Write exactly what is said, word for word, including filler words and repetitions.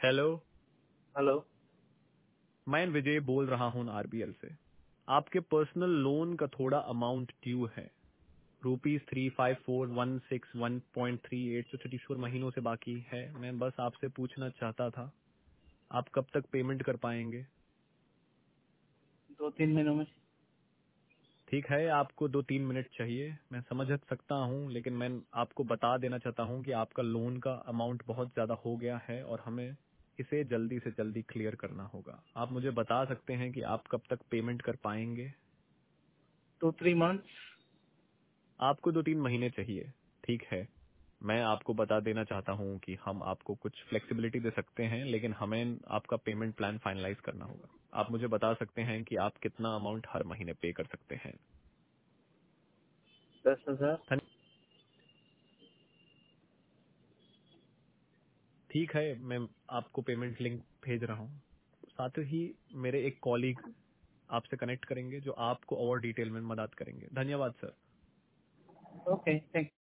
Hello, hello. मैं विजय बोल रहा हूँ आरबीएल से। आपके पर्सनल लोन का थोड़ा अमाउंट ड्यू है, rupees three five four one six one point three eight जो छत्तीस महीनों से बाकी है। मैं बस आपसे पूछना चाहता था, आप कब तक पेमेंट कर पाएंगे? दो तीन महीनों में। ठीक है, आपको दो तीन मिनट चाहिए, मैं समझ सकता हूँ, लेकिन मैं आपको बता देना चाहता हूँ कि आपका लोन का अमाउंट बहुत ज्यादा हो गया है और हमें इसे जल्दी से जल्दी क्लियर करना होगा। आप मुझे बता सकते हैं कि आप कब तक पेमेंट कर पाएंगे? Two three months. आपको दो तीन महीने चाहिए, ठीक है। मैं आपको बता देना चाहता हूँ कि हम आपको कुछ फ्लेक्सिबिलिटी दे सकते हैं, लेकिन हमें आपका पेमेंट प्लान फाइनलाइज करना होगा। आप मुझे बता सकते हैं कि आप कितना अमाउंट हर महीने पे कर सकते हैं? दस हजार। धन्य- ठीक है, मैं आपको पेमेंट लिंक भेज रहा हूँ। साथ ही मेरे एक कॉलीग आपसे कनेक्ट करेंगे जो आपको और डिटेल में मदद करेंगे। धन्यवाद सर। Okay, thank